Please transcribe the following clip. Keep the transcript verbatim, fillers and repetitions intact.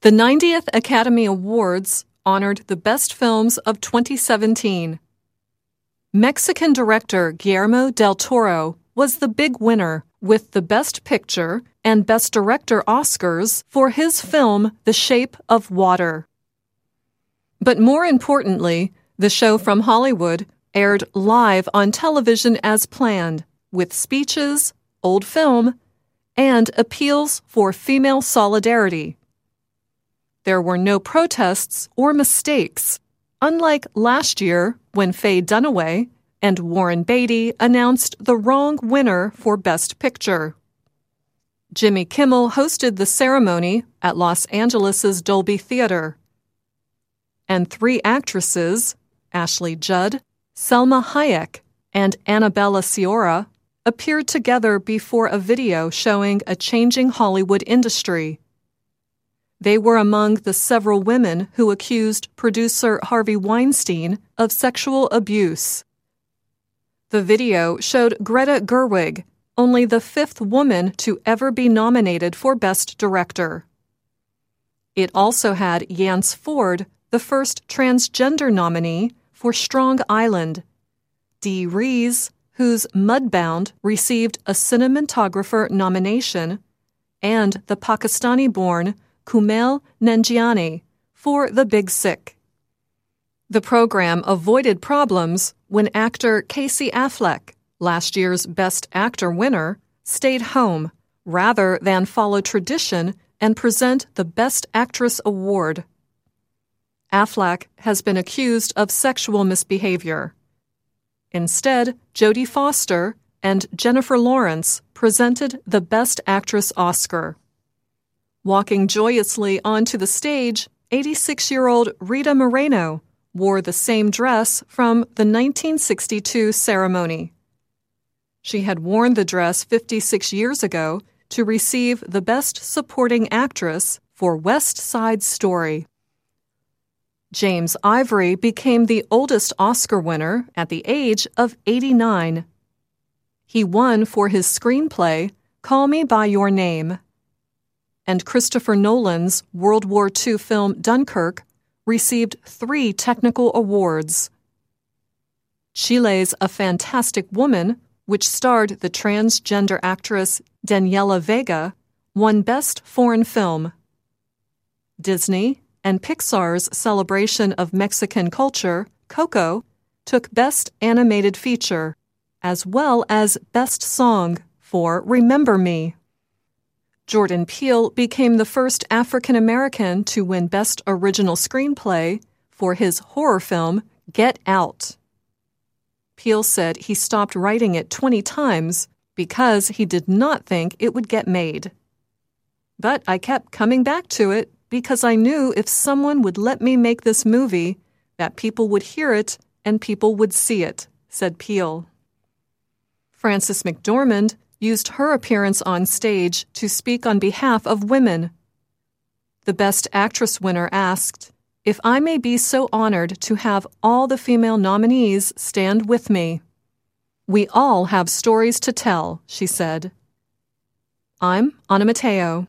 The ninetieth Academy Awards honored the best films of twenty seventeen. Mexican director Guillermo del Toro was the big winner with the Best Picture and Best Director Oscars for his film The Shape of Water. But more importantly, the show from Hollywood aired live on television as planned, with speeches, old film, and appeals for female solidarity. There were no protests or mistakes, unlike last year when Faye Dunaway and Warren Beatty announced the wrong winner for Best Picture. Jimmy Kimmel hosted the ceremony at Los Angeles' Dolby Theater. And three actresses, Ashley Judd, Selma Hayek, and Annabella Sciorra, appeared together before a video showing a changing Hollywood industry. They were among the several women who accused producer Harvey Weinstein of sexual abuse. The video showed Greta Gerwig, only the fifth woman to ever be nominated for Best Director. It also had Yance Ford, the first transgender nominee for Strong Island, Dee Rees, whose Mudbound received a cinematographer nomination, and the Pakistani-born Kumail Nanjiani for The Big Sick. The program avoided problems when actor Casey Affleck, last year's Best Actor winner, stayed home rather than follow tradition and present the Best Actress award. Affleck has been accused of sexual misbehavior. Instead, Jodie Foster and Jennifer Lawrence presented the Best Actress Oscar. Walking joyously onto the stage, eighty-six-year-old Rita Moreno wore the same dress from the nineteen sixty-two ceremony. She had worn the dress fifty-six years ago to receive the Best Supporting Actress for West Side Story. James Ivory became the oldest Oscar winner at the age of eighty-nine. He won for his screenplay, Call Me By Your Name. And Christopher Nolan's World War Two film Dunkirk received three technical awards. Chile's A Fantastic Woman, which starred the transgender actress Daniela Vega, won Best Foreign Film. Disney and Pixar's celebration of Mexican culture, Coco, took Best Animated Feature, as well as Best Song for Remember Me. Jordan Peele became the first African American to win Best Original Screenplay for his horror film Get Out. Peele said he stopped writing it twenty times because he did not think it would get made. But I kept coming back to it because I knew if someone would let me make this movie, that people would hear it and people would see it, said Peele. Frances McDormand used her appearance on stage to speak on behalf of women. The Best Actress winner asked, "If I may be so honored to have all the female nominees stand with me." "We all have stories to tell," she said. I'm Anna Matteo.